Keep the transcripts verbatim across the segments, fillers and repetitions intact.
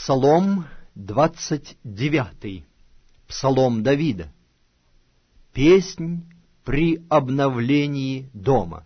Псалом двадцать девятый. Псалом Давида. Песнь при обновлении дома.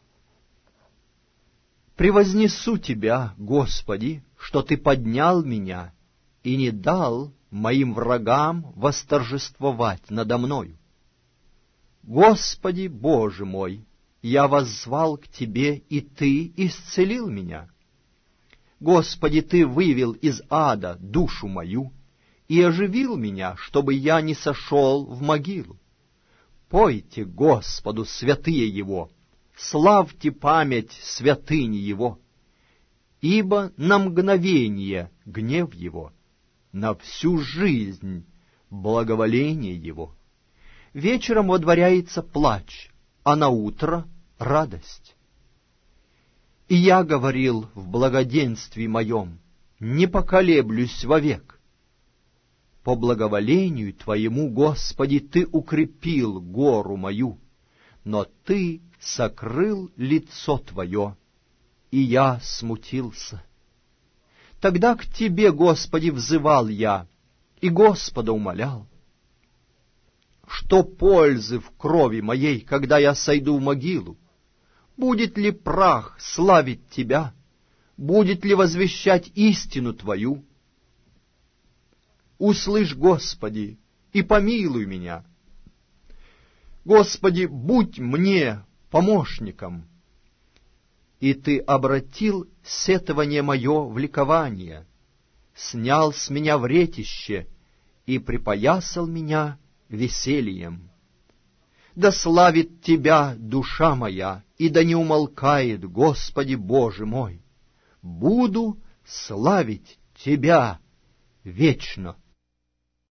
Превознесу Тебя, Господи, что Ты поднял меня и не дал моим врагам восторжествовать надо мною. Господи, Боже мой, я воззвал к Тебе, и Ты исцелил меня. Господи, Ты вывел из ада душу мою и оживил меня, чтобы я не сошел в могилу. Пойте Господу, святые Его, славьте память святыни Его, ибо на мгновение гнев Его, на всю жизнь благоволение Его. Вечером водворяется плач, а на утро радость. И я говорил в благоденствии моем, не поколеблюсь вовек. По благоволению Твоему, Господи, Ты укрепил гору мою, но Ты сокрыл лицо Твое, и я смутился. Тогда к Тебе, Господи, взывал я, и Господа умолял. Что пользы в крови моей, когда я сойду в могилу? Будет ли прах славить Тебя? Будет ли возвещать истину Твою? Услышь, Господи, и помилуй меня. Господи, будь мне помощником. И Ты обратил сетование мое в ликование, снял с меня вретище и припоясал меня весельем. Да славит Тебя душа моя, и да не умолкает, Господи Боже мой. Буду славить Тебя вечно.